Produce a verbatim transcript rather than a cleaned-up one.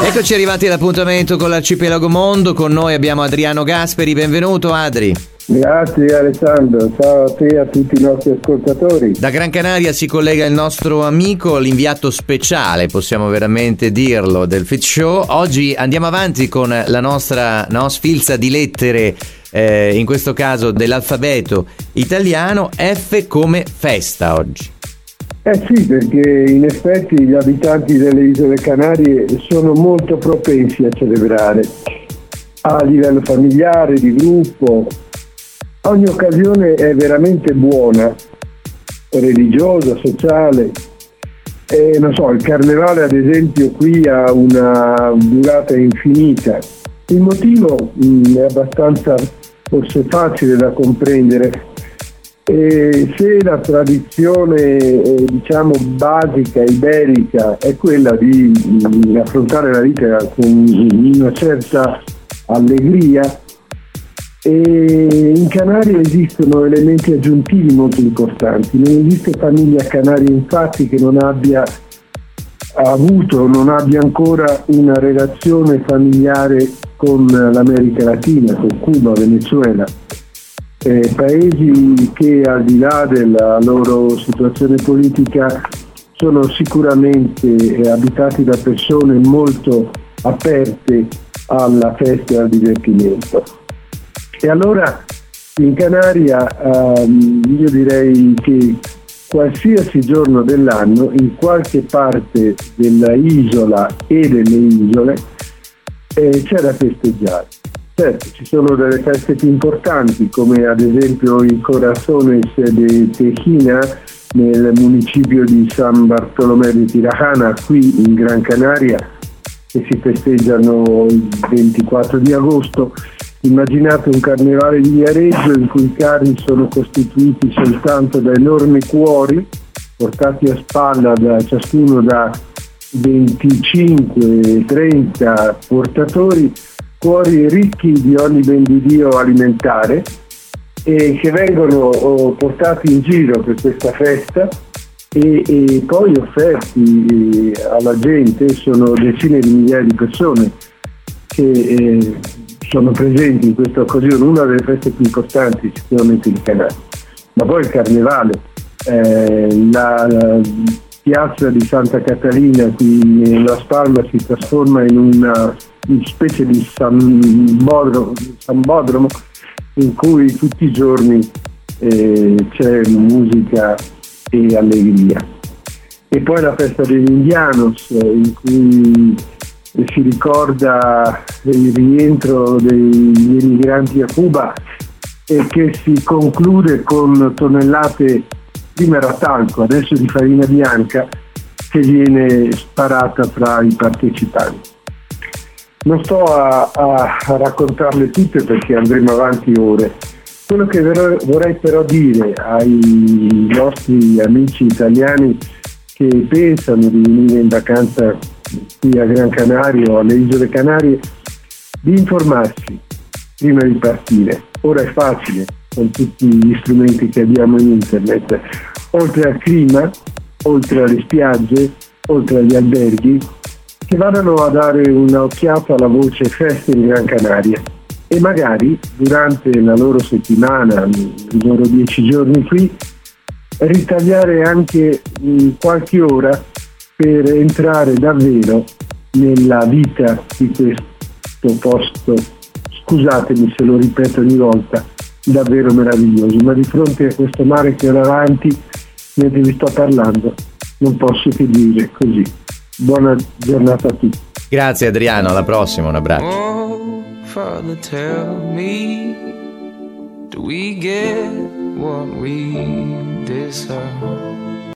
Eccoci arrivati all'appuntamento con l'Arcipelago Mondo. Con noi abbiamo Adriano Gasperi. Benvenuto Adri. Grazie Alessandro, ciao a te e a tutti i nostri ascoltatori. Da Gran Canaria si collega il nostro amico, l'inviato speciale, possiamo veramente dirlo, del Fit Show. Oggi andiamo avanti con la nostra no, sfilza di lettere, eh, in questo caso dell'alfabeto italiano. F come festa oggi. Eh sì, perché in effetti gli abitanti delle Isole Canarie sono molto propensi a celebrare a livello familiare, di gruppo. Ogni occasione è veramente buona, religiosa, sociale. E, non so, il carnevale ad esempio qui ha una durata infinita. Il motivo mh, è abbastanza forse facile da comprendere. E se la tradizione eh, diciamo basica, iberica, è quella di mh, affrontare la vita con una certa allegria, e in Canaria esistono elementi aggiuntivi molto importanti. Non esiste famiglia canaria infatti che non abbia avuto, non abbia ancora una relazione familiare con l'America Latina, con Cuba, Venezuela, eh, paesi che al di là della loro situazione politica sono sicuramente eh, abitati da persone molto aperte alla festa e al divertimento. E allora in Canaria ehm, io direi che qualsiasi giorno dell'anno in qualche parte della isola e delle isole eh, c'è da festeggiare. Certo, ci sono delle feste più importanti come ad esempio il Corazones de Tejina nel municipio di San Bartolomé de Tirajana qui in Gran Canaria, che si festeggiano il ventiquattro di agosto. Immaginate un carnevale di Viareggio in cui i carri sono costituiti soltanto da enormi cuori portati a spalla da ciascuno da venticinque trenta portatori, cuori ricchi di ogni ben di Dio alimentare, e che vengono oh, portati in giro per questa festa e, e poi offerti eh, alla gente. Sono decine di migliaia di persone che eh, sono presenti in questa occasione, una delle feste più importanti sicuramente di Canaria. Ma poi il carnevale, eh, la, la piazza di Santa Catalina qui in Las Palmas si trasforma in una, una specie di sambodromo, sambodromo in cui tutti i giorni eh, c'è musica e allegria. E poi la festa degli Indianos, in cui si ricorda il rientro degli emigranti a Cuba e che si conclude con tonnellate, prima era talco, adesso di farina bianca, che viene sparata fra i partecipanti. Non sto a, a, a raccontarle tutte perché andremo avanti ore. Quello che vorrei però dire ai nostri amici italiani che pensano di venire in vacanza qui a Gran Canaria o alle Isole Canarie, di informarsi prima di partire. Ora è facile con tutti gli strumenti che abbiamo in internet, oltre al clima, oltre alle spiagge, oltre agli alberghi, che vadano a dare un'occhiata alla voce feste in Gran Canaria e magari durante la loro settimana, i loro dieci giorni qui, ritagliare anche qualche ora per entrare davvero nella vita di questo posto, scusatemi se lo ripeto ogni volta, davvero meraviglioso. Ma di fronte a questo mare che ho davanti, mentre vi sto parlando, non posso che dire così. Buona giornata a tutti. Grazie Adriano, alla prossima, un abbraccio. Oh, Father, tell me, do we get what we deserve?